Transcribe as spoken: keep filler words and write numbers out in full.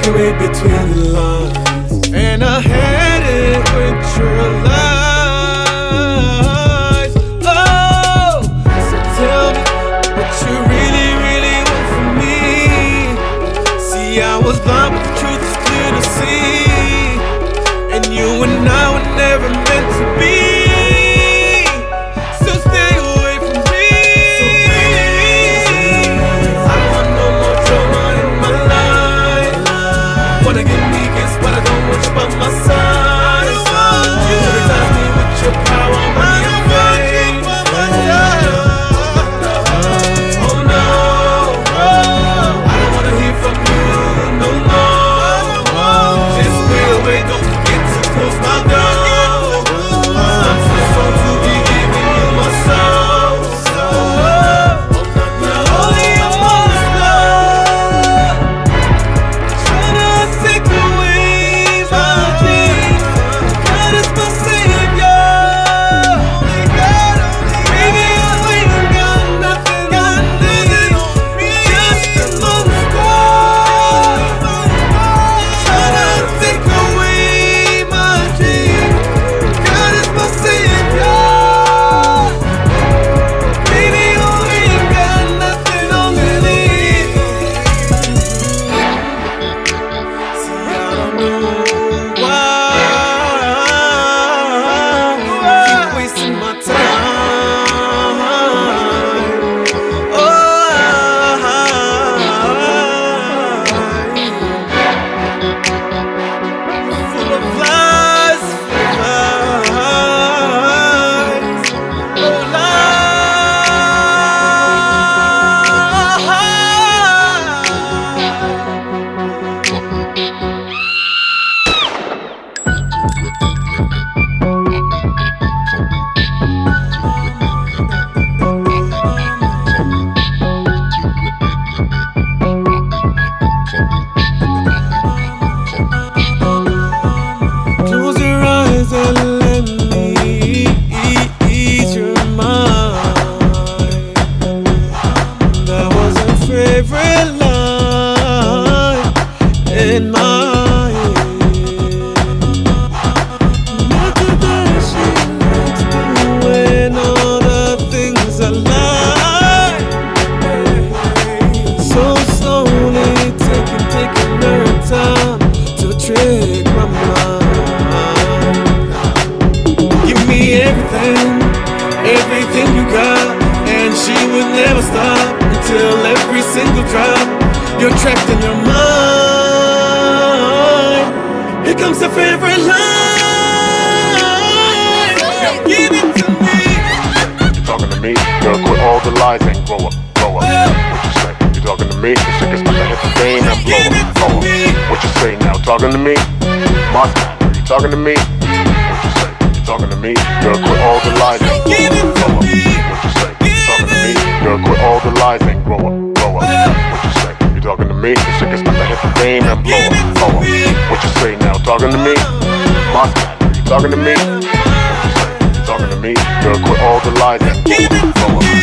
read between the lines, and I had it with your lies. Oh, so tell me what you really, really want from me. See, I was blind, but the truth is clear to see, and you and I were never meant to be. So stay away from me. So please, I don't want no more drama in my life. Wanna get me against, but I don't want you by my side. You hypnotize me with your power, money and fame. Oh no, I don't wanna hear from you no more. Just stay away, don't forget to close my door. I'm so strong to be giving you my soul. Only your love, trying to take away my dreams. God is my savior. Baby, I ain't got nothing on me, just a monster. Trying to take away my dreams. God is my savior. Baby, you ain't got nothing on me. See, I don't know why keep wasting my time. Oh, full of lies, full of lies, oh close your eyes and let me ease your mind. That was a favorite line in my head. Look at that, she likes doing all the things I like. So slowly taking, taking her time to trick my mind. Give me everything, everything you got, and she would never stop until every single drop. You're trapped in your mind. Here comes the favorite line. Give it to me. You talking to me? Girl, quit all the lies and grow up, grow up. What you say? You talking to me? You sick as fuck, I hit the vein and blow up, blow up. What you say now? Talking to me? Monster, you talking to me? What you say? You talking to me? Girl, quit all the lies and grow up, grow up. What you say? You talking to me? Girl, quit all the lies and grow up, grow up. What you say? You talking to me? You sick as fuck, I hit the vein and blow up, blow up. What you say now? Talking to me? Monster, you talking to me? What you say? You talking to me? Girl, quit all the lies and grow up, grow up.